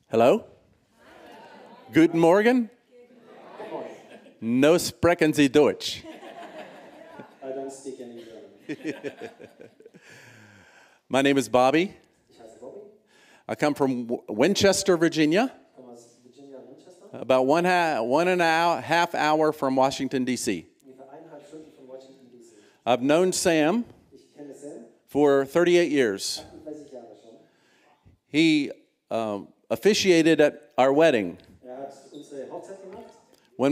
Hello? Guten Morgen? No sprechen Sie Deutsch. I don't speak any German. My name is Bobby. Ich heiße Bobby, I come from Winchester, Virginia, komme aus Virginia, Manchester, about one and a half hour from Washington, D.C. ungefähr 1,5 Stunden von Washington, D.C. I've known Sam Ich kenne Sam, for 38 years. 38 Jahre schon. He officiated at our wedding Hat unsere Hochzeit gemacht, when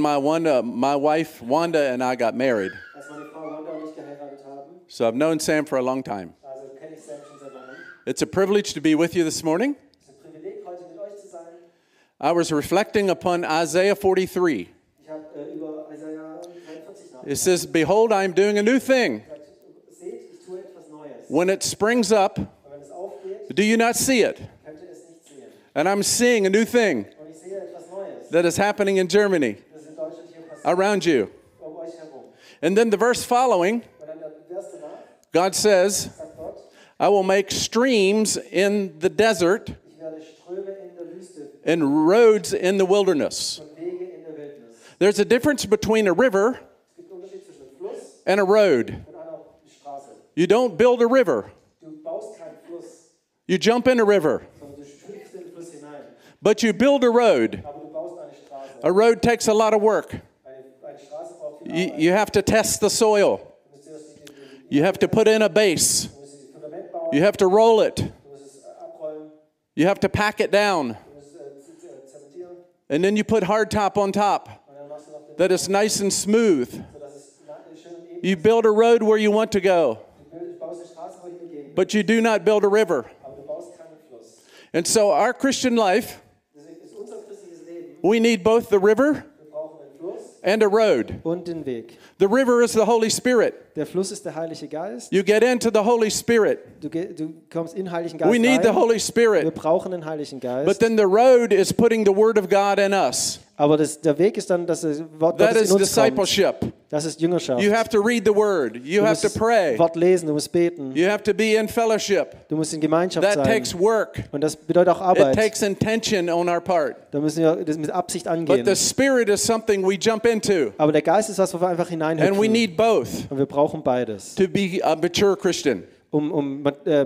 my wife Wanda and I got married. als meine Frau Wanda und ich geheiratet haben. So I've known Sam for a long time. Also kenne ich Sam schon seit langem. It's a privilege to be with you this morning. Es ist ein Privileg, heute mit euch zu sein. I was reflecting upon Isaiah 43. Ich habe über Isaiah 43 nachgedacht. It says, "Behold, I am doing a new thing. Seht, ich tue etwas Neues. When it springs up, Und wenn es aufgeht, do you not see it? könnt ihr es nicht sehen. And I'm seeing a new thing Und ich sehe etwas Neues. that is happening in Germany, Das ist in Deutschland hier passiert, around you." um euch herum. And then the verse following, Und dann der Vers danach God says, sagt Gott, "I will make streams in the desert ich werde Ströme in der Wüste and roads in the wilderness." und Wege in der Wildnis. There's a difference between a river Es gibt einen Unterschied zwischen einem Fluss and a road. und einer Straße. You don't build a river. Du baust keinen Fluss, You jump in a river, sondern du stülpst in den Fluss hinein. but you build a road. Aber du baust eine Straße. A road takes a lot of work. Eine Straße braucht viel You, Arbeit. you have to test the soil. Du musst zuerst You have to put in a base. das Fundament bauen, You have to roll it. du musst es abrollen, You have to pack it down. du musst es zementieren And then you put hardtop on top und dann machst du noch den, that is nice and smooth. sodass es schön und eben You build a road where you want to go, Du baust eine Straße, wo du hingehen willst, but you do not build a river. aber du baust keinen Fluss. And so our Christian life, Deswegen ist unser christliches Leben, we need both the river wir brauchen einen Fluss and a road. und den Weg. The river is the Holy Spirit. Der Fluss ist der Heilige Geist. You get into the Holy Spirit. Du kommst in den Heiligen Geist We need the rein. Holy Wir Spirit. brauchen den Heiligen Geist. But then the road is putting the Word of God in us. Aber der Weg ist dann, dass das Wort That Gottes is in uns kommt. discipleship. Das ist Jüngerschaft. You have to read the Word. You Du have to musst pray. das Wort lesen, du musst beten, You have to be in fellowship. du musst in Gemeinschaft That sein. takes work. Und das bedeutet auch It Arbeit. takes intention on our part. Da müssen wir das mit Absicht But angehen. the Spirit is something we jump into. Aber der Geist ist was, wo wir einfach And we hineinhüpfen. need both Und wir brauchen beides, to be a mature Christian. um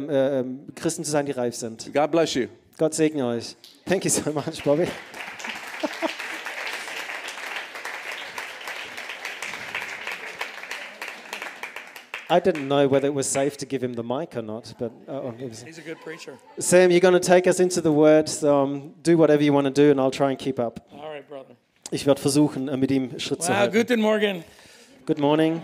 Christen zu sein, die reif sind. God bless you. Gott segne euch. Thank you so much, Bobby. I didn't know whether it was safe to give him the mic or not, but it was. He's a good preacher. Sam, you're going to take us into the Word, so do whatever you want to do, and I'll try and keep up. All right, brother. Ich werde versuchen, mit ihm Schritt zu Wow, halten. guten Morgen. Good morning.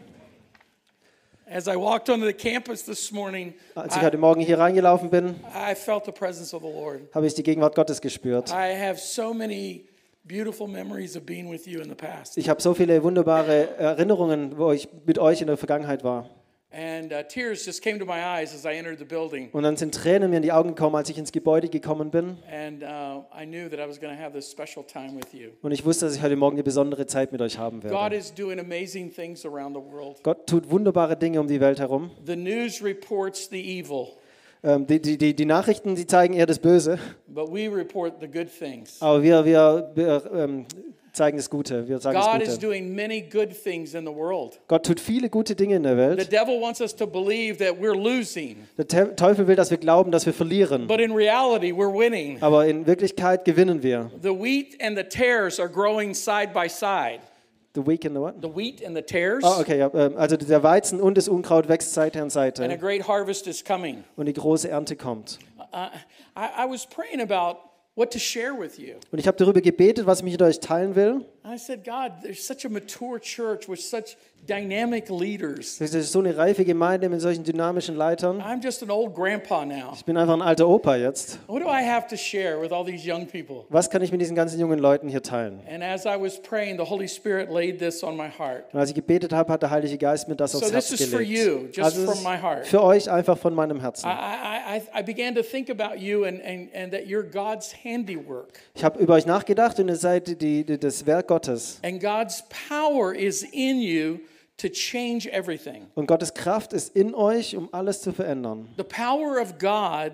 As I walked onto the campus this morning, Als ich heute Morgen hier reingelaufen bin, I felt the presence of the Lord. habe ich die Gegenwart Gottes gespürt. I have so many beautiful memories of being with you in the past. Ich habe so viele wunderbare Erinnerungen, wo ich mit euch in der Vergangenheit war. And tears just came to my eyes as I entered the building. Und dann sind Tränen mir in die Augen gekommen, als ich ins Gebäude gekommen bin. And I knew that I was going to have this special time with you. Und ich wusste, dass ich heute Morgen eine besondere Zeit mit euch haben God werde. is doing amazing things around the world. Gott tut wunderbare Dinge um die Welt herum. The news reports the evil, Die Nachrichten, die zeigen eher das Böse. but we report the good things. Aber wir zeigen das Gute. Wir sagen God das is Gute. doing many good things in the world. Gott tut viele gute Dinge in der The Welt. devil wants us to believe that we're losing, Der Teufel will, dass wir glauben, dass wir verlieren. but in reality, we're winning. Aber in Wirklichkeit gewinnen wir. The wheat and the tares are growing side by side. The weak and the what? The wheat and the tares, Ah, okay, ja, also der Weizen und das Unkraut wächst Seite an and a Seite. great harvest is coming. Und die große Ernte kommt. I was praying about what to share with you. Und ich habe darüber gebetet, was ich mit euch teilen will. I said, God, there's such a mature church with such dynamic leaders. Das ist so eine reife Gemeinde mit solchen dynamischen Leitern. I'm just an old grandpa now. Ich bin einfach ein alter Opa jetzt. What do I have to share with all these young people? Was kann ich mit diesen ganzen jungen Leuten hier teilen? And as I was praying, the Holy Spirit laid this on my heart. Und als ich gebetet habe, hat der Heilige Geist mir das So aufs Herz this is for gelegt. you, just Also es from ist my heart. für euch einfach von meinem Herzen. I began to think about you and that you're God's handiwork. Ich habe über euch nachgedacht und ihr seid das Werk Gottes. And God's power is in you to change everything. Und Gottes Kraft ist in euch, um alles zu verändern. The power of God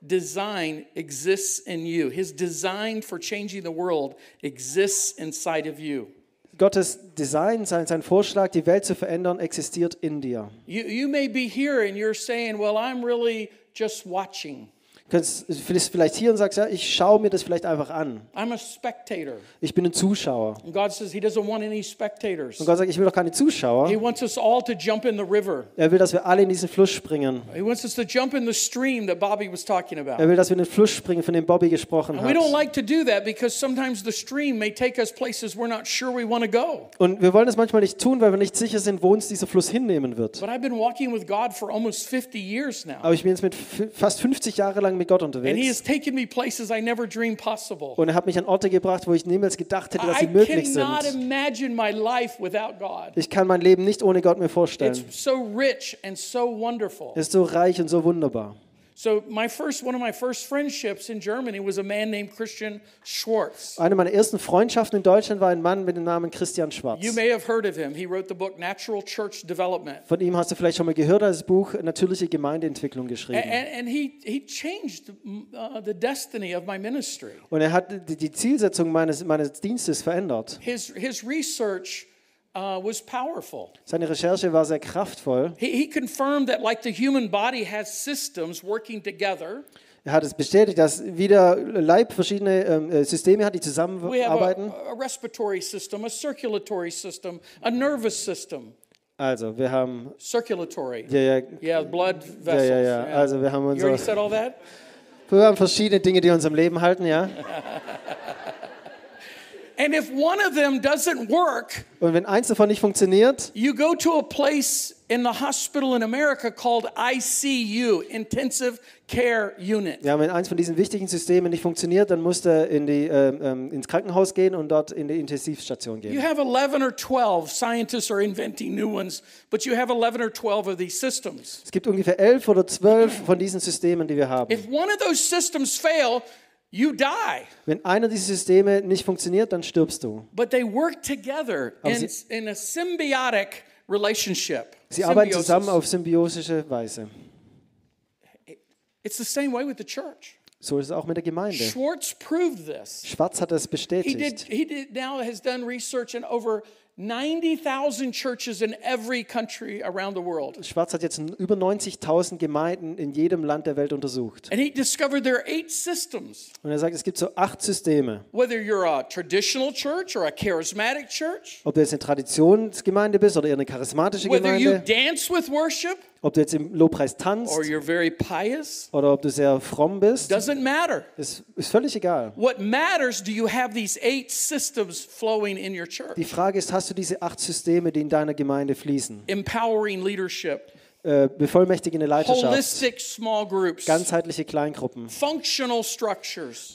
design exists in you. His design for changing the world exists inside of you. Gottes Design, sein Vorschlag, die Welt zu verändern, existiert in dir. You may be here and you're saying, well, I'm really just watching. Du bist vielleicht hier und sagst, ja, ich schaue mir das vielleicht einfach an. I'm a spectator. Ich bin ein Zuschauer. And God says he doesn't want any spectators. Und Gott sagt, ich will doch keine Zuschauer. He wants us all to jump in the river. Er will, dass wir alle in diesen Fluss springen. He wants us to jump in the stream that Bobby was talking about. Er will, dass wir in den Fluss springen, von dem Bobby gesprochen And we don't hat. like to do that because sometimes the stream may take us places we're not sure we want to go. Und wir wollen das manchmal nicht tun, weil wir nicht sicher sind, wo uns dieser Fluss hinnehmen wird. But I've been walking with God for almost 50 years now. Aber ich bin jetzt mit fast 50 Jahre lang mit Gott And he unterwegs. has taken me places I never dreamed possible. Und er hat mich an Orte gebracht, wo ich niemals gedacht hätte, dass I sie möglich cannot sind. imagine my life without God. Ich kann mein Leben nicht ohne Gott mir vorstellen. It's so rich and so wonderful. Es ist so reich und so wunderbar. So one of my first friendships in Germany was a man named Christian Schwartz. Eine meiner ersten Freundschaften in Deutschland war ein Mann mit dem Namen Christian Schwarz. You may have heard of him. He wrote the book Natural Church Development. Von ihm hast du vielleicht schon mal gehört, das Buch Natürliche Gemeindeentwicklung geschrieben. And he changed the destiny of my ministry. Und er hat die Zielsetzung meines Dienstes verändert. His research was powerful. Seine Recherche war sehr kraftvoll. He confirmed that like the human body has systems working together. Er hat es bestätigt, dass wie der Leib verschiedene Systeme hat, die We have zusammenarbeiten. a respiratory system, a circulatory system, a nervous system. Also, wir haben Circulatory. ja, Yeah, blood vessels. ja. Also, wir haben You already said all that? verschiedene Dinge, die uns am Leben halten, ja. And if one of them doesn't work, Und wenn eins davon nicht funktioniert, you go to a place in the hospital in America called ICU, Intensive Care Unit. ja, wenn eins von diesen wichtigen Systemen nicht funktioniert, dann musst du ins Krankenhaus gehen und dort in die Intensivstation You gehen. have 11 or 12, scientists are inventing new ones, but you have 11 or 12 of these systems. Es gibt ungefähr 11 oder 12 von diesen Systemen, die wir haben. If one of those systems fail, you die. Wenn einer dieser Systeme nicht funktioniert, dann stirbst du. But they work together Aber in a symbiotic relationship. Sie arbeiten Symbiosis. zusammen auf symbiosische Weise. It's the same way with the church. So ist es auch mit der Gemeinde. Schwartz proved this. Schwarz hat das bestätigt. Has done research in over 90,000 churches in every country around the world. Schwarz hat jetzt über 90.000 Gemeinden in jedem Land der Welt untersucht. And he discovered there are 8 systems. Und er sagt, es gibt so 8 Systeme. Whether you're a traditional church or a charismatic church, Ob du jetzt eine Traditionsgemeinde bist oder eher eine charismatische whether you Gemeinde, dance with worship ob du jetzt im Lobpreis tanzt or you're very pious, oder ob du sehr fromm bist, doesn't matter. ist völlig egal. What matters, do you have these 8 systems flowing in your church? Die Frage ist, hast du diese 8 Systeme, die in deiner Gemeinde fließen? Empowering leadership, Bevollmächtigende Leiterschaft, holistic small groups, ganzheitliche Kleingruppen, functional structures,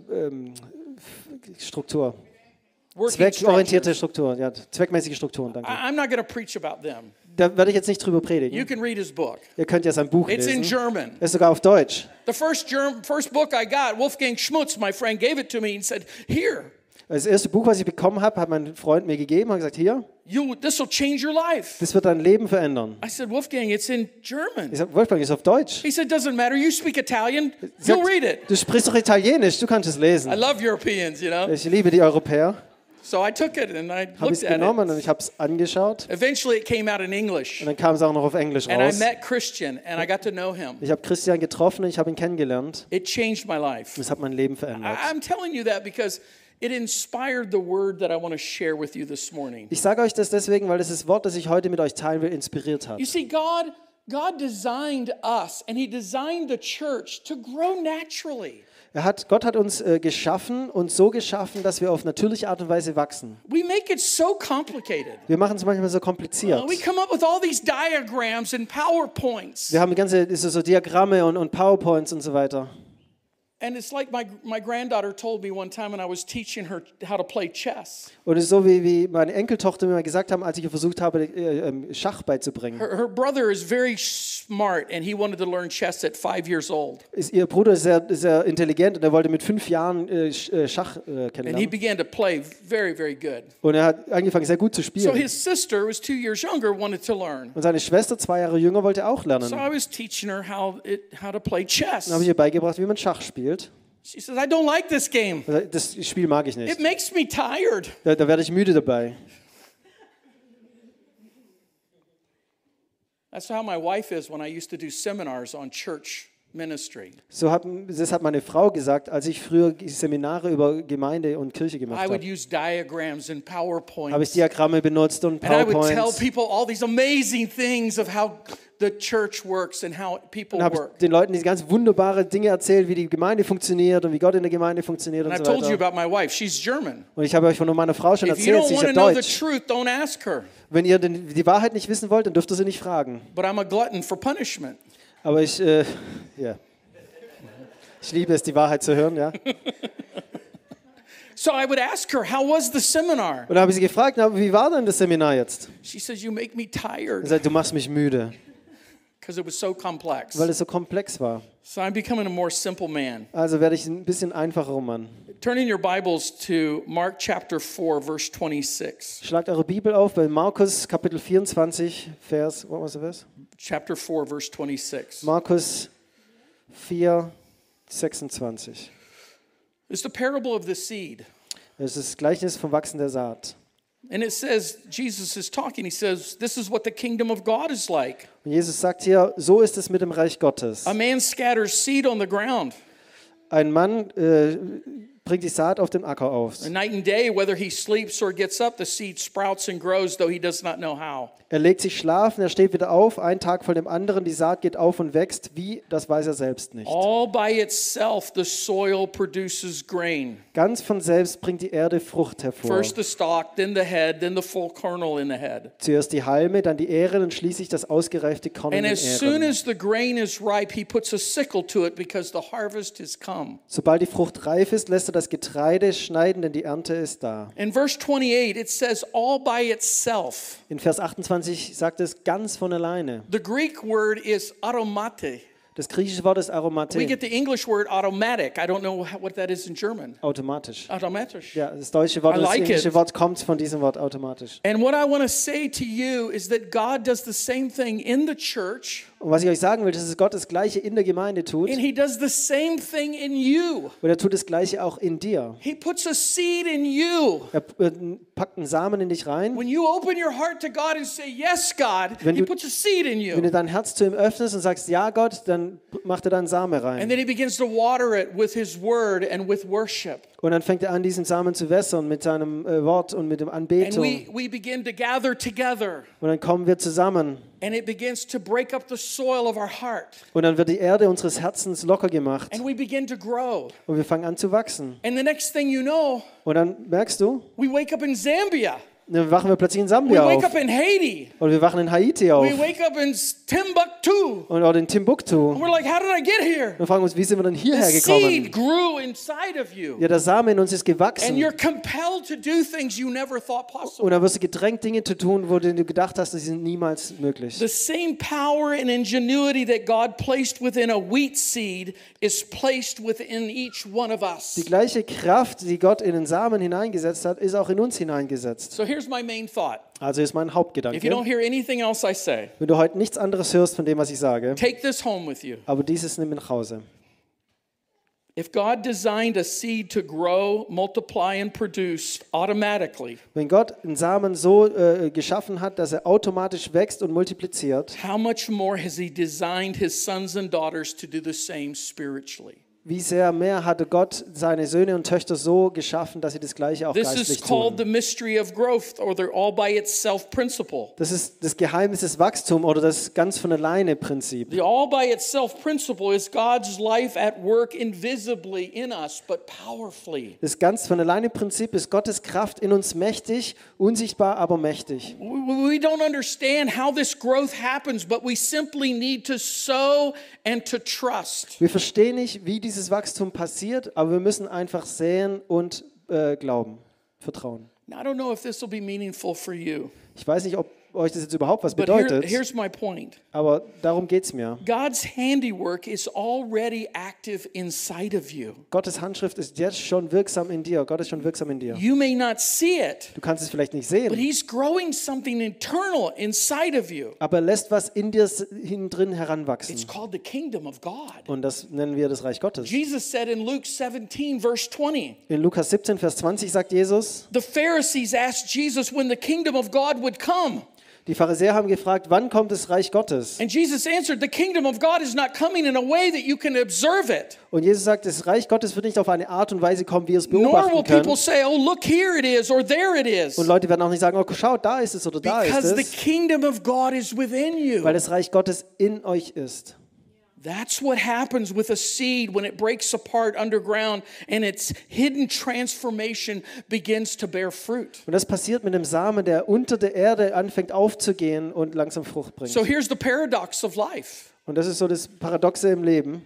Struktur, working zweckorientierte structures. Strukturen, ja, zweckmäßige Strukturen, danke. I'm not going to preach about them. Da werde ich jetzt nicht drüber You predigen. can read his book. Ihr könnt ja sein Buch It's in lesen. German. Es ist sogar auf Deutsch. The first book I got, Wolfgang Schmutz, my friend, gave it to me and said, "Here, Das erste Buch, was ich bekommen habe, hat mein Freund mir gegeben und gesagt, hier, this will change your life." das wird dein Leben verändern. I said, "Wolfgang, it's in German." Ich sage, Wolfgang, ist auf Deutsch. He said, "Doesn't matter. You speak Italian. Sagt, You'll read it." du sprichst doch Italienisch, du kannst es I lesen. love Europeans, you know. Ich liebe die Europäer. So I took it and I Habe ich looked es at genommen und it. ich habe es angeschaut. Eventually, it came out in English, Und dann kam es auch noch auf Englisch and I raus. met Christian, and I got to know him. Ich habe Christian getroffen und ich habe ihn kennengelernt. It changed my life. Das hat mein Leben verändert. I'm telling you that because it inspired the word that I want to share with you this morning. Ich sage euch das deswegen, weil das Wort, das ich heute mit euch teilen will, inspiriert hat. You see, God designed us, and He designed the church to grow naturally. Gott hat uns geschaffen und so geschaffen, dass wir auf natürliche Art und Weise wachsen. We make it so complicated. Wir machen es manchmal so kompliziert. We come up with all these diagrams and PowerPoints. Wir haben so Diagramme und PowerPoints und so weiter. And it's like my granddaughter told me one time when I was teaching her how to play chess. Und es ist so, wie meine Enkeltochter mir mal gesagt haben, als ich ihr versucht habe, Schach beizubringen. Her brother is very smart and he wanted to learn chess at 5 years old. Ihr Bruder ist sehr intelligent und er wollte mit 5 Jahren Schach And he kennenlernen. began to play very, very good. Und er hat angefangen, sehr gut zu So spielen. his sister was 2 years younger, wanted to learn. Und seine Schwester, 2 Jahre jünger, wollte auch lernen. So I was teaching her how to play chess. Dann habe ich ihr beigebracht, wie man Schach spielt. She says, I don't like this game. Das Spiel mag ich It nicht. makes me tired. Da werde ich müde dabei. That's how my wife is when I used to do seminars on church ministry. Das hat meine Frau gesagt, als ich früher Seminare über Gemeinde und Kirche gemacht I would habe. use diagrams and PowerPoints. Habe ich Diagramme benutzt und And I would tell PowerPoints. people all these amazing things of how the church works and how people Und habe work. den Leuten diese ganz wunderbare Dinge erzählt, wie die Gemeinde funktioniert und wie Gott in der Gemeinde funktioniert And und I so told you weiter. about my wife. She's German. Und ich habe euch von meiner Frau schon If you erzählt, don't sie ist want ja to know the deutsch. truth, don't ask her. Wenn ihr die Wahrheit nicht wissen wollt, dann dürft ihr sie nicht fragen. But I'm a glutton for punishment. Aber ich liebe es, die Wahrheit zu hören, ja. So I would ask her, how was the seminar? Und da habe ich sie gefragt, na, wie war denn das Seminar jetzt? She says, you make me Sie tired sagt, du machst mich müde, because it was so complex. weil es so komplex war. So I'm becoming a more simple man. Also werde ich ein bisschen einfacherer Mann. Turn in your Bibles to Mark chapter 4, verse 26. Schlagt eure Bibel auf bei Markus Kapitel 24, Vers, what was the verse? Chapter 4, verse 26. Markus 4, 26. It's the parable of the seed. Das ist das Gleichnis vom Wachsen der Saat. And it says, Jesus is talking, he says, this is what the kingdom of God is like. Und Jesus sagt hier, so ist es mit dem Reich Gottes. A man scatters seed on the ground. Ein Mann bringt die Saat auf den Acker aus. And night and day, whether he sleeps or gets up, the seed sprouts and grows, though he does not know how. Er legt sich schlafen, er steht wieder auf, ein Tag vor dem anderen, die Saat geht auf und wächst. Wie, das weiß er selbst nicht. All by itself, the soil produces grain. Ganz von selbst bringt die Erde Frucht hervor. First the stalk, then the head, then the full kernel in the head. Zuerst die Halme, dann die Ähren und schließlich das ausgereifte Korn in And den as soon Ähren. as the grain is ripe, he puts a sickle to it because the harvest has come. Sobald die Frucht reif ist, lässt er das Getreide schneiden, denn die Ernte ist da. In verse 28, it says all by itself. In Vers 28 sagt es ganz von alleine. The Greek word is automate. Das griechische Wort ist We Aromate, get the English word automatic. I don't know what that is in German. automatisch. Automatisch. Ja, das deutsche Wort, I das like englische it. Wort kommt von diesem Wort automatisch. And what I want to say to you is that God does the same thing in the church, Und was ich euch sagen will, ist, dass Gott das Gleiche in der Gemeinde tut and He does the same thing in you. und er tut das Gleiche auch in dir. He puts a seed in you. Er packt einen Samen in dich rein. When you open your heart to God and say, Yes, God, Wenn He du- puts a seed in Wenn du you. dein Herz zu ihm öffnest und sagst, ja Gott, dann macht er da einen Samen And rein. then He begins to water it with His word and with worship. Und dann fängt er an, diesen Samen zu wässern mit seinem Wort und mit dem And Anbetung. we begin to gather together. Und dann kommen wir zusammen. And it begins to break up the soil of our heart. Und dann wird die Erde unseres Herzens locker gemacht. And we begin to grow. Und wir fangen an zu wachsen. And the next thing you know, Und dann merkst du, we wake up in Zambia. dann wachen wir plötzlich in We Sambia wake auf. up in Haiti. Oder wir wachen in Haiti auf. We wake up in Timbuktu. Oder in Timbuktu. And we're like, how did I get here? Und fragen uns, wie sind wir denn hierher The seed gekommen? grew inside of you. Ja, der Same in uns ist And gewachsen. you're compelled to do things you never thought possible. Und dann wirst du gedrängt, Dinge zu tun, wo du gedacht hast, die sind niemals möglich. The same power and ingenuity that God placed within a wheat seed is placed within each one of us. Die gleiche Kraft, die Gott in den Samen hineingesetzt hat, ist auch in uns hineingesetzt. So here's my main thought. Also ist mein If you don't Hauptgedanke. hear anything else I say, Wenn du heute nichts anderes hörst von dem, was ich sage, take this home with you. aber dieses nimm nach Hause. If God designed a seed to grow, multiply, and produce automatically, Wenn Gott einen Samen so geschaffen hat, dass er automatisch wächst und multipliziert, how much more has He designed His sons and daughters to do the same spiritually? wie sehr mehr hatte Gott seine Söhne und Töchter so geschaffen, dass sie das Gleiche auch This is geistlich called the tun. mystery of growth, or the all by itself principle. Das ist das Geheimnis des Wachstums oder das ganz von alleine Prinzip. The all by itself principle is God's life at work invisibly in us, but powerfully. Das ganz von alleine Prinzip ist Gottes Kraft in uns mächtig, unsichtbar, aber mächtig. We don't understand how this growth happens, but we simply need to sow and to trust. Wir verstehen nicht, wie diese dieses Wachstum passiert, aber wir müssen einfach säen und glauben, vertrauen. Now, I don't know if this will be meaningful for you, Ich weiß nicht, ob euch das jetzt überhaupt was but bedeutet, here's my point. aber darum geht es mir. God's handiwork is already active inside of you. Gottes Handschrift ist jetzt schon wirksam in dir. Gott ist schon wirksam in dir. You may not see it, Du kannst es vielleicht nicht but sehen, He's growing something internal inside of you. aber er lässt was in dir hinten drin heranwachsen. It's called the kingdom of God. Und das nennen wir das Reich Gottes. Jesus said in Luke 17, verse 20, In Lukas 17, Vers 20 sagt Jesus, the Pharisees asked Jesus when the kingdom of God would come. die Pharisäer haben gefragt, wann kommt das Reich Gottes? And Jesus answered, the kingdom of God is not coming in a way that you can observe it. Und Jesus sagt, das Reich Gottes wird nicht auf eine Art und Weise kommen, wie ihr es Nor will beobachten people können. say, oh, look, here it is, or there it is. Und Leute werden auch nicht sagen, oh, schau, da ist es oder da ist Because the es, kingdom of God is within you. weil das Reich Gottes in euch ist. That's what happens with a seed when it breaks apart underground and its hidden transformation begins to bear fruit. Und das passiert mit einem Samen, der unter der Erde anfängt aufzugehen und langsam Frucht bringt. So here's the paradox of life. Und das ist so das Paradoxe im Leben.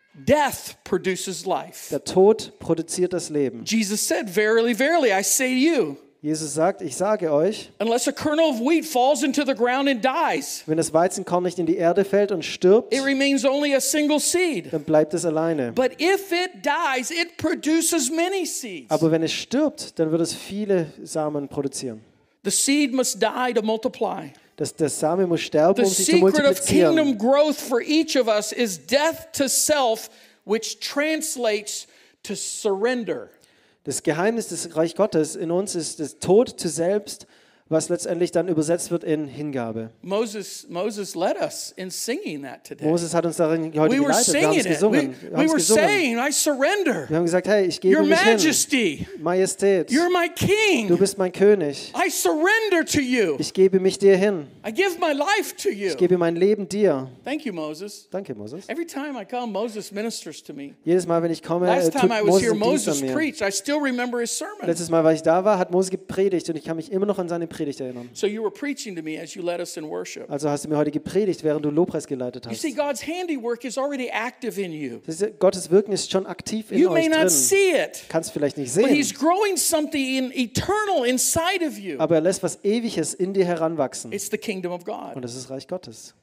Death produces life. Der Tod produziert das Leben. Jesus said, verily, verily, I say to you, Jesus sagt, ich sage euch, unless a kernel of wheat falls into the ground and dies, wenn das Weizenkorn nicht in die Erde fällt und stirbt, it remains only a single seed. dann bleibt es alleine. But if it dies, it produces many seeds. Aber wenn es stirbt, dann wird es viele Samen produzieren. The seed must die to multiply. Der Same muss sterben, The um sich zu secret of multiplizieren. kingdom growth for each of us is death to self, which translates to surrender. Das Geheimnis des Reich Gottes in uns ist das Tod zu selbst, was letztendlich dann übersetzt wird in Hingabe. Moses led us in singing that today. Moses hat uns darin heute We were geleitet. Wir haben singing es it. gesungen. We were saying, I surrender. Wir haben gesagt, hey, ich gebe Your mich hin. Majesty, Majestät, you're my du king. bist mein König. I surrender to you. Ich gebe mich dir hin. I give my life to you. Ich gebe mein Leben dir. Thank you, Moses. Danke, Moses. Every time I come, Moses ministers to me. Jedes Mal, wenn ich komme, Last tut time I was Moses here, einen Dienst Moses an mir. preached. I still remember his sermon. Letztes Mal, weil ich da war, hat Moses gepredigt und ich kann mich immer noch an seine Predigt erinnern. So you were preaching to me as you led us in worship. Also hast du mir heute gepredigt, während du Lobpreis geleitet You hast. see, God's handiwork is already active in you. Gottes Wirken ist schon aktiv in You may euch not drin. see it, Kannst vielleicht nicht but He's sehen, growing something eternal inside of you. aber er lässt was Ewiges in dir heranwachsen. It's the kingdom of God. Und das ist Reich Gottes.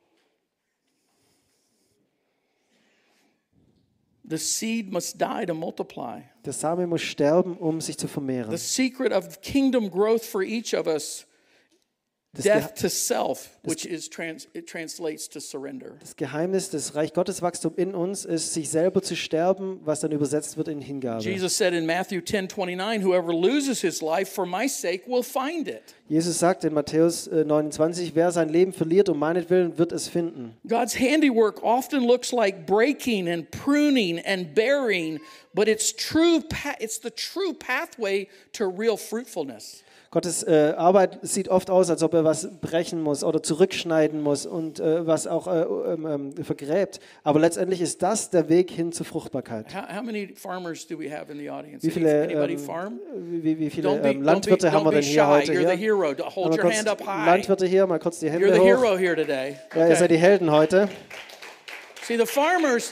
The seed must die to multiply. Der Same muss sterben, um sich zu vermehren. The secret of kingdom growth for each of us, death to self, which is it translates to surrender. Das Geheimnis des Reich Gottes Wachstum in uns ist, sich selber zu sterben, was dann übersetzt wird in Hingabe. Jesus said in Matthew 10:29, whoever loses his life for my sake will find it. Jesus sagt in Matthäus 29, wer sein Leben verliert um meinetwillen, wird es finden. God's handiwork often looks like breaking and pruning and bearing, but it's the true pathway to real fruitfulness. Gottes Arbeit sieht oft aus, als ob er was brechen muss oder zurückschneiden muss und was auch vergräbt. Aber letztendlich ist das der Weg hin zur Fruchtbarkeit. How many farmers do we have in the audience? Wie viele, Anybody farm? wie viele Don't Landwirte haben wir denn hier heute? You're the Hier? hero. Mal Hold your kurz hand up high. Landwirte hier, mal kurz die Hände You're the hoch. hero here today. Ja, ihr seid die Helden heute. See, the farmers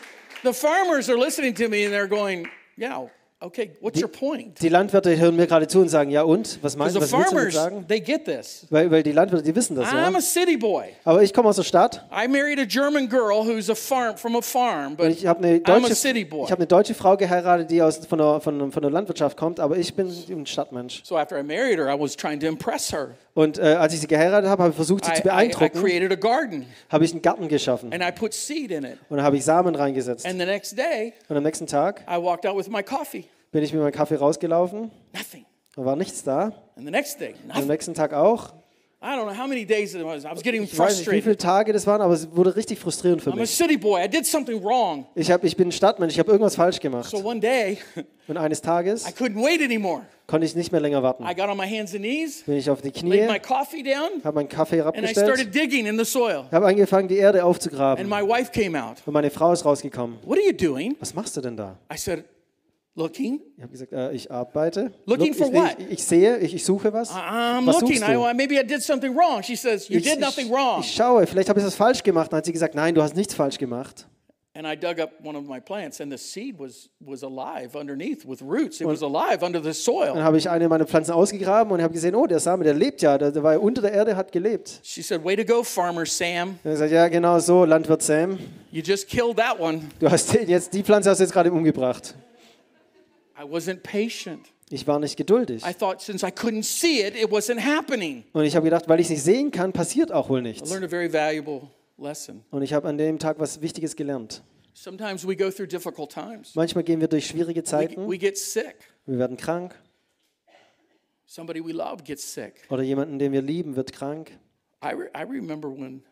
are listening to me and they're going, yeah, okay, what's your point? Die Landwirte hören mir gerade zu und sagen, ja und? Was meinst Because du, the was willst du damit farmers, sagen? they get this. Weil die Landwirte, die wissen das, I'm ja. a city boy. Aber ich komme aus der Stadt I married a German girl who's from a farm, und but ich habe eine I'm a city boy. deutsche Frau geheiratet, die von der Landwirtschaft kommt, aber ich bin ein Stadtmensch. So after I married her, I was trying to impress her. Und als ich sie geheiratet habe, habe ich versucht, sie zu I beeindrucken, created a garden habe ich einen Garten geschaffen and I put seed in it. und dann habe ich Samen reingesetzt. And the next day, Und am nächsten Tag I walked out with my coffee. bin ich mit meinem Kaffee rausgelaufen, Nothing. da war nichts da. And the next day, Und am nothing. nächsten Tag auch. I don't know how many days it was. I was getting Ich weiß nicht, wie viele frustrated. Tage das waren, aber es wurde richtig frustrierend für I'm a mich. city boy. I did something wrong. Ich bin ein Stadtmensch, ich habe irgendwas falsch gemacht. So one day, Und eines Tages I couldn't wait anymore. konnte ich nicht mehr länger warten. I got on my hands and knees, Bin ich auf die laid Knie, my coffee down, habe meinen Kaffee and I herabgestellt, started digging in the soil. habe angefangen, die Erde And aufzugraben. my wife came out. Und meine Frau ist rausgekommen. What are you doing? Was machst du denn da? I said, looking. Ich habe gesagt, ich arbeite. Looking for ich, what? ich sehe, ich suche was. I'm Was looking. suchst du? Maybe I did something wrong. She says, you did nothing wrong. Ich schaue, vielleicht habe ich das falsch gemacht. Dann hat sie gesagt, nein, du hast nichts falsch gemacht. And I dug up one of my plants, and the seed was alive underneath with roots. It was alive under the soil. Dann habe ich eine meiner Pflanzen ausgegraben und habe gesehen, oh, der Same, der lebt ja, der war unter der Erde, hat gelebt. She said, "Way to go, Farmer Sam. Und er sagt, ja, genau so, Landwirt Sam, You just killed that one." du hast jetzt die Pflanze hast du jetzt gerade umgebracht. I wasn't patient. Ich war nicht geduldig. I thought since I couldn't see it, it wasn't happening. Und ich habe gedacht, weil ich es nicht sehen kann, passiert auch wohl I nichts. learned a very valuable lesson. Und ich habe an dem Tag was Wichtiges gelernt. Sometimes we go through difficult times. Manchmal gehen wir durch schwierige Zeiten, We get sick. wir werden krank Somebody we love gets sick. oder jemanden, den wir lieben, wird krank. I remember when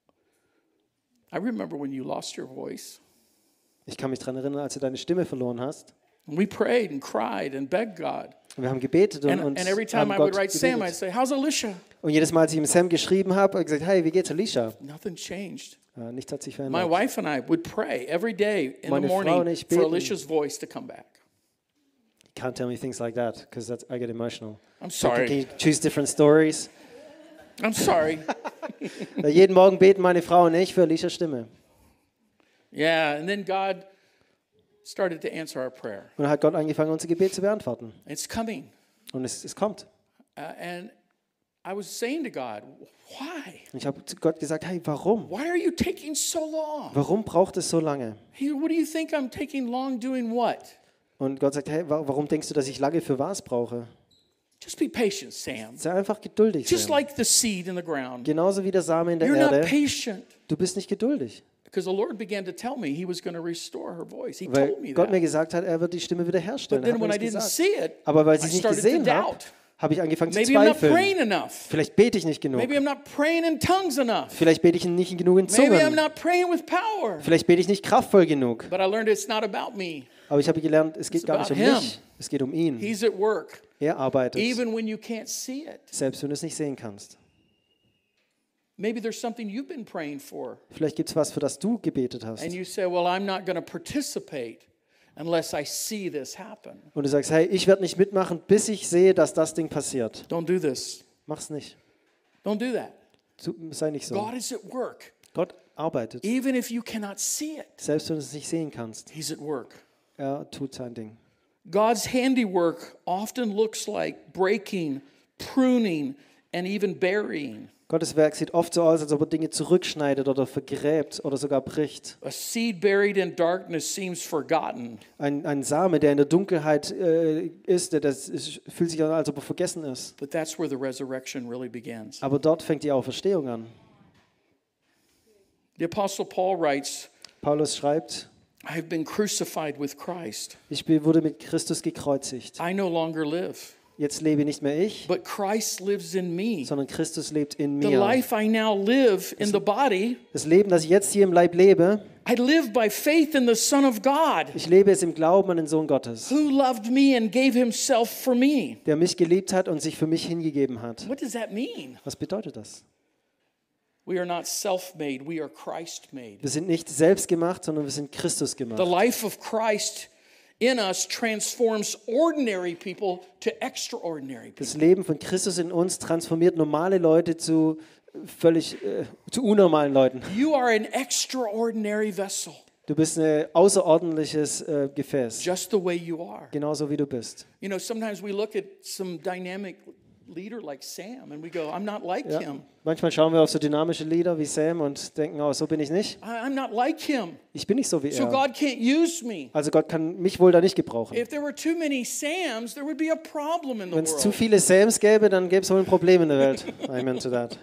you lost your voice. Ich kann mich daran erinnern, als du deine Stimme verloren hast. And we prayed and cried and begged God. Und wir haben gebetet And und every time haben I would Gott write Sam, I'd gebetet. say, "How's Alicia?" Und jedes Mal, als ich ihm Sam geschrieben habe, habe ich gesagt, hey, wie geht's, Alicia? Nothing changed. Nichts hat sich My verändert. wife and I would pray every day in the Meine Frau und morning ich for beten. Alicia's voice to come back. You can't tell me things like that, because I get emotional. I'm Can sorry. you choose different stories? I'm sorry. Jeden Morgen beten meine Frau und ich für Alicias Stimme. Yeah, and then God started to answer our prayer. Und dann hat Gott angefangen, unser Gebet zu beantworten. It's coming. Und es kommt. And I was saying to God, why? Und ich habe zu Gott gesagt, hey, warum? Why are you taking so long? Warum braucht es so lange? What do you think I'm taking long doing what? Und Gott sagt, hey, warum denkst du, dass ich lange für was brauche? Just be patient, Sam. Sei einfach geduldig. Just Sam. like the seed in the ground. Genauso wie der Same in der You're not Erde. patient. Du bist nicht geduldig. Because the Lord began to tell me He was going to restore her voice. He Weil told me Gott mir that. gesagt hat, er wird die Stimme wiederherstellen. But Er then hat when mir I das didn't gesagt. see it, Aber weil ich I es nicht started to gesehen habe, doubt. habe ich angefangen zu Maybe I'm not zweifeln. praying enough. Vielleicht bete ich nicht genug. Maybe I'm not praying in tongues enough. Vielleicht bete ich nicht genug in Maybe I'm Zungen. not praying with power. Vielleicht bete ich nicht kraftvoll genug. But I learned it's not about me. Aber ich habe gelernt, es geht It's gar nicht about um him. mich. Es geht um ihn. He's at work, Er arbeitet. even when you can't see it. Selbst wenn du es nicht sehen kannst. Maybe there's something you've been praying for, Vielleicht gibt es was, für das du gebetet hast. and you say, well, I'm not going to participate unless I see this happen. Und du sagst, hey, ich werde nicht mitmachen, bis ich sehe, dass das Ding passiert. Don't do this. Mach's nicht. Don't do that. Sei nicht so. God is at work. Gott arbeitet. Even if you cannot see it, Selbst wenn du es nicht sehen kannst. He's at work. Er tut sein Ding. God's handiwork often looks like breaking, pruning, and even burying. Gottes Werk sieht oft so aus, als ob er Dinge zurückschneidet oder vergräbt oder sogar bricht. A seed buried in darkness seems forgotten, Ein Same, der in der Dunkelheit ist, fühlt sich an, als ob er vergessen ist. but that's where the resurrection really begins. Aber dort fängt die Auferstehung an. The Apostle Paul writes, Paulus schreibt, I have been crucified with Christ. wurde mit Christus gekreuzigt. I no longer live, Jetzt lebe nicht mehr ich, but Christ lives in me. sondern Christus lebt in The mir. life I now live in the body, Das Leben, das ich jetzt hier im Leib lebe, I live by faith in the Son of God, ich lebe es im Glauben an den Sohn Gottes, who loved me and gave himself for me. der mich geliebt hat und sich für mich hingegeben hat. What does that mean? Was bedeutet das? We are not self-made, we are Christ-made. Wir sind nicht selbst gemacht, sondern wir sind Christus The gemacht. life of Christ in us transforms ordinary people to extraordinary people. Das Leben von Christus in uns transformiert normale Leute zu zu unnormalen Leuten. You are an extraordinary vessel, Du bist ein außerordentliches Gefäß, just the way you are. genauso wie du bist. You know, sometimes we look at some dynamic leader like Sam and we go, I'm not like Ja. him. Manchmal schauen wir auf so dynamische Lieder wie Sam und denken, oh, so bin ich nicht. I'm not like him. Ich bin nicht so wie So er. God can't use me. Also Gott kann mich wohl da nicht gebrauchen. If there were too many Sams, there would be a problem in the Wenn es zu world. viele Sams gäbe, dann gäbe es wohl ein Problem in der Welt. Amen to that.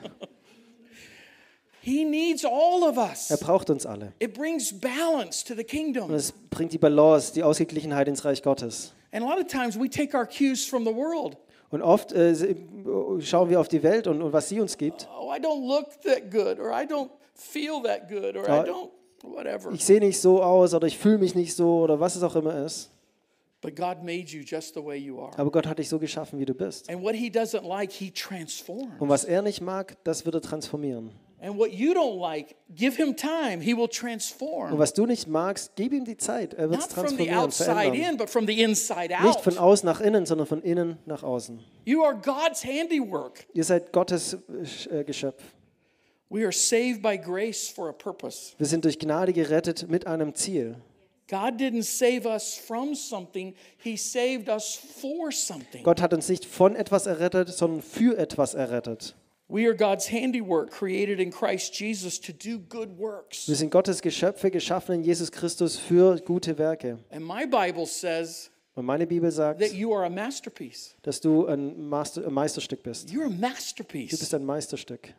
He needs all of us. Er braucht uns alle. It brings balance to the Und kingdom. es bringt die Balance, die Ausgeglichenheit ins Reich Gottes. And a lot of times we take our cues from the world. Und oft schauen wir auf die Welt und was sie uns gibt. Oh, I don't look that good, or I don't feel that good, or I don't, whatever. Ich sehe nicht so aus oder ich fühle mich nicht so oder was es auch immer ist. But God made you just the way you are. Aber Gott hat dich so geschaffen, wie du bist. And what He doesn't like, He transforms. Und was er nicht mag, das wird er transformieren. And what you don't like, give Him time. He will Und transform. was du nicht magst, gib ihm die Zeit. Er wird es Not from the transformieren, outside verändern. in, but from the inside Nicht von out. außen nach innen, sondern von innen nach außen. You are God's handiwork. Ihr seid Gottes Geschöpf. We are saved by grace for a purpose. Wir sind durch Gnade gerettet mit einem Ziel. God didn't save us from something, He saved us for something. Gott hat uns nicht von etwas errettet, sondern für etwas errettet. We are God's handiwork, created in Christ Jesus to do good works. Wir sind Gottes Geschöpfe, geschaffen in Jesus Christus für gute Werke. And my Bible says Und meine Bibel sagt, that you are a masterpiece. dass du ein Meisterstück bist. You're a Du masterpiece. bist ein Meisterstück.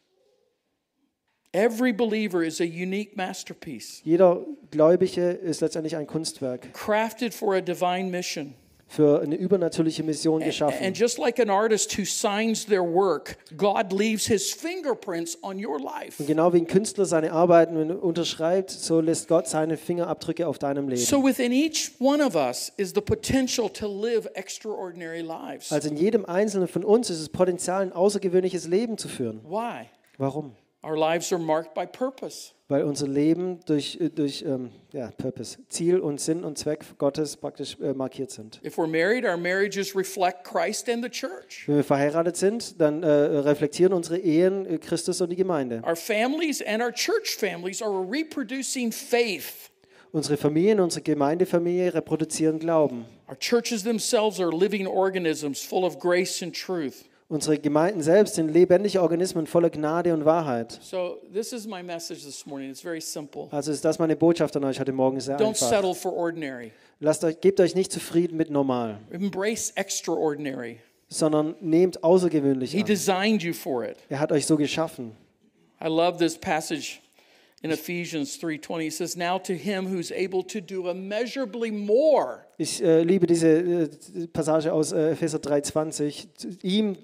Every believer is a unique masterpiece, Jeder Gläubige ist letztendlich ein Kunstwerk, crafted for a divine mission. für eine übernatürliche Mission And geschaffen. just like an artist who signs their work, God leaves His fingerprints on your life. Und genau wie ein Künstler seine Arbeiten unterschreibt, so lässt Gott seine Fingerabdrücke auf deinem Leben. So within each one of us is the potential to live extraordinary lives. Also in jedem Einzelnen von uns ist es Potenzial, ein außergewöhnliches Leben zu führen. Why? Warum? Our lives are marked by purpose. Weil unser Leben durch Purpose, Ziel und Sinn und Zweck Gottes praktisch markiert sind. If we're married, our marriages reflect Christ and the church. Wenn wir verheiratet sind, dann reflektieren unsere Ehen Christus und die Gemeinde. Our families and our church families are a reproducing faith. Unsere Familien, unsere Gemeindefamilie reproduzieren Glauben. Our churches themselves are living organisms full of grace and truth. Unsere Gemeinden selbst sind lebendige Organismen voller Gnade und Wahrheit. So this is my message this morning. It's very simple. Also ist das meine Botschaft an euch heute Morgen, sehr Don't einfach. settle for ordinary. Gebt euch nicht zufrieden mit normal, Embrace extraordinary. sondern nehmt außergewöhnlich He an. designed you for it. Er hat euch so geschaffen. I love this passage in Ephesians 3:20. It says, "Now to him who's able to do immeasurably more." Ich liebe diese Passage aus Epheser 3,20. Ihm,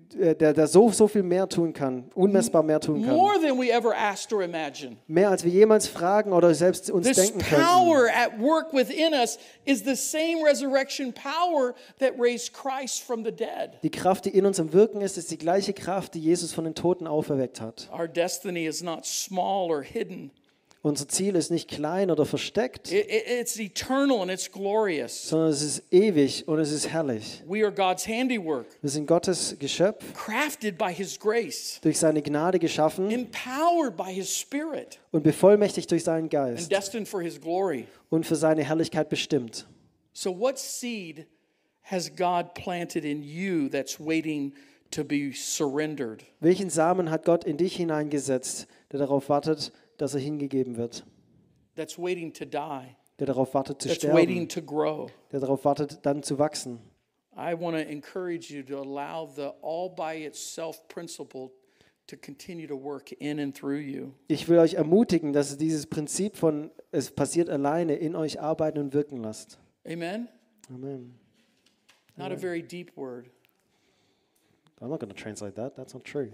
der so viel mehr tun kann, unmessbar mehr tun kann. More than we ever asked or imagined. Mehr als wir jemals fragen oder selbst uns This denken könnten. power at work within us is the same resurrection power that raised Christ from the dead. Die Kraft, die in uns im Wirken ist, ist die gleiche Kraft, die Jesus von den Toten auferweckt hat. Our destiny is not small or hidden. Unser Ziel ist nicht klein oder versteckt, It's eternal and it's glorious. sondern es ist ewig und es ist herrlich. We are God's handiwork, Wir sind Gottes Geschöpf, crafted by his grace, durch seine Gnade geschaffen empowered by his spirit, und bevollmächtigt durch seinen and Geist destined for his glory. und für seine Herrlichkeit bestimmt. So what seed has God planted in you that's waiting to be surrendered? Welchen Samen hat Gott in dich hineingesetzt, der darauf wartet, dass er hingegeben wird, That's waiting to die? der darauf wartet zu That's waiting sterben, to grow? der darauf wartet, dann zu wachsen? I want to encourage you to allow the all by itself principle to continue to work in and through you. Ich will euch ermutigen, dass dieses Prinzip von es passiert alleine in euch arbeiten und wirken lasst. Amen? Amen. Not a very deep word. I'm not going to translate that. That's not true.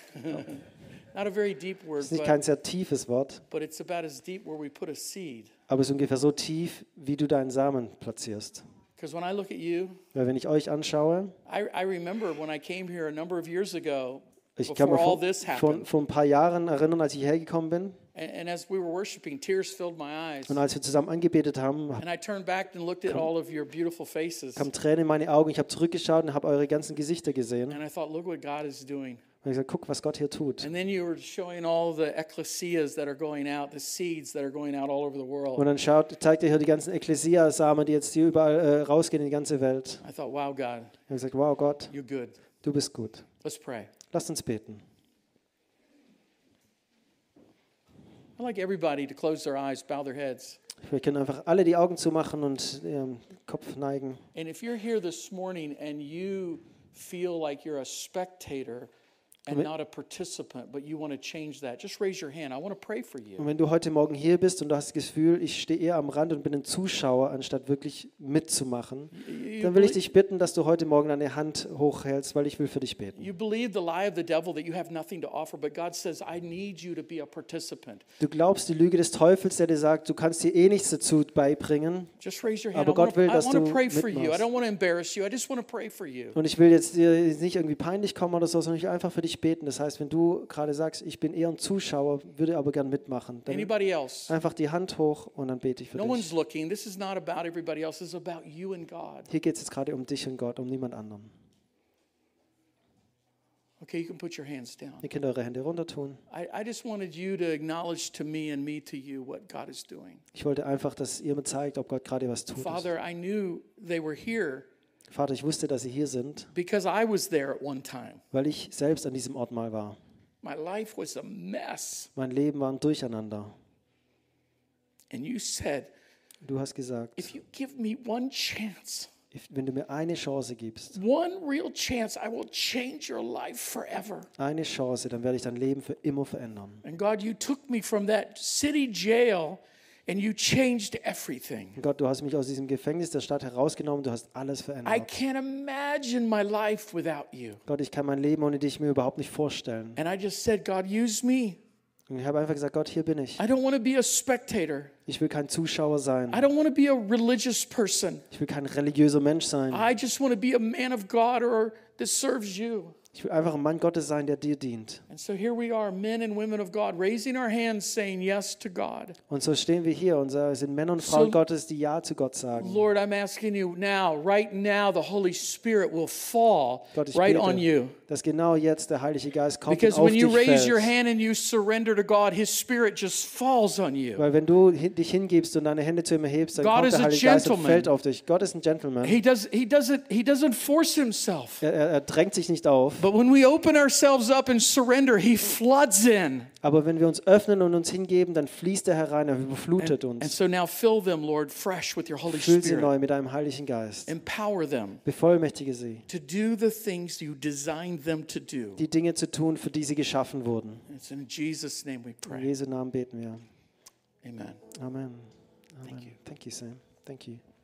Not a very deep word, Es ist nicht kein sehr tiefes Wort, but it's about as deep where we put a seed. aber es ist ungefähr so tief, wie du deinen Samen platzierst. Because when I look at you, Weil wenn ich euch anschaue, I remember when I came here a number of years ago, ich kann before mir all this vor happened. ein paar Jahren erinnern, als ich hergekommen bin And as we were worshiping, tears filled my eyes. und als wir zusammen angebetet haben, And I turned back and looked at all of your beautiful faces. kamen Tränen in meine Augen. Ich habe zurückgeschaut und habe eure ganzen Gesichter gesehen. And I thought, look what God is doing. Und ich gesagt, guck, was Gott hier tut. And then you were showing all the ecclesias that are going out, the seeds that are going out all over the Und world. dann zeigt er hier die ganzen Ekklesia-Samen, die jetzt hier überall rausgehen in die ganze Welt. I thought, wow, God, Ich habe gesagt, wow Gott, you're good. du bist gut. Let's pray. Lasst uns beten. I'd like everybody to close their eyes, bow their heads. Wir können einfach alle die Augen zumachen und ihren Kopf neigen. And if you're here this morning and you feel like you're a spectator and not a participant, but you want to change that, just raise your hand. I want to pray for you. Und wenn du heute Morgen hier bist und du hast das Gefühl, ich stehe eher am Rand und bin ein Zuschauer, anstatt wirklich mitzumachen, dann will ich dich bitten, dass du heute Morgen deine Hand hochhältst, weil ich will für dich beten. You believe the lie of the devil that you have nothing to offer, but God says, I need you to be a participant. Du glaubst die Lüge des Teufels, der dir sagt, du kannst dir eh nichts dazu beibringen. Just raise your hand. Aber Gott will, I dass want to du pray for you. I mitmachst. don't want to embarrass you. I just want to pray for you. Und ich will jetzt dir nicht irgendwie peinlich kommen oder so, sondern ich will einfach für dich beten. Das heißt, wenn du gerade sagst, ich bin eher ein Zuschauer, würde aber gern mitmachen, dann Anybody else? einfach die Hand hoch und dann bete ich für No one's dich. looking. This is not about everybody else. This is about you and God. Hier geht es jetzt gerade um dich und Gott, um niemand anderen. Okay, you can put your hands down. Ihr könnt eure Hände runter tun. I just wanted you to acknowledge to me and me to you what God is doing. Ich wollte einfach, dass ihr mir zeigt, ob Gott gerade was tut. Father, I knew they were here Vater, ich wusste, dass sie hier sind, because I was there at one time. weil ich selbst an diesem Ort mal war. My life was a mess. Mein Leben war ein Durcheinander. And you said, Du hast gesagt, if you give me one chance, wenn du mir eine Chance gibst, one real chance, I will change your life forever. eine Chance, dann werde ich dein Leben für immer verändern. And God, you took me from that city jail and you changed everything. Und Gott, du hast mich aus diesem Gefängnis der Stadt herausgenommen, du hast alles I verändert. can't imagine my life without you. Gott, ich kann mein Leben ohne dich mir überhaupt nicht vorstellen. And I just said, God, use me. Und ich habe einfach gesagt, Gott, hier bin ich. I don't want to be a spectator. Ich will kein Zuschauer sein. I don't want to be a religious person. Ich will kein religiöser Mensch sein. I just want to be a man of God or that serves you. Ich will einfach ein Mann Gottes sein, der dir dient. And so here we are, men and women of God, raising our hands, saying yes to God. Und so stehen wir hier und sind Männer und Frauen Gottes, die Ja zu Gott sagen. Lord, I'm asking you now, right now, the Holy Spirit will fall Gott, ich right bete, on you. dass genau jetzt der Heilige Geist kommt und Because auf when you dich raise your fällt. hand and you surrender to God, His Spirit just falls on you. Weil wenn du dich hingibst und deine Hände zu ihm erhebst, dann God kommt is der a Heilige Geist und gentleman. fällt auf dich. Gott ist ein Gentleman. He doesn't force Himself. Er drängt sich nicht auf. But when we open ourselves up and surrender, He floods in. Aber wenn wir uns öffnen und uns hingeben, dann fließt er herein, er überflutet And uns. so now fill them, Lord, fresh with your Holy Füll sie Spirit. neu mit deinem Heiligen Geist. Empower them Bevollmächtige sie, to do the things you designed them to do. die Dinge zu tun, für die sie geschaffen wurden. It's in Jesus' name we In pray. Jesu Namen beten wir. Amen. Amen. Thank you. Thank you, Sam. Thank you.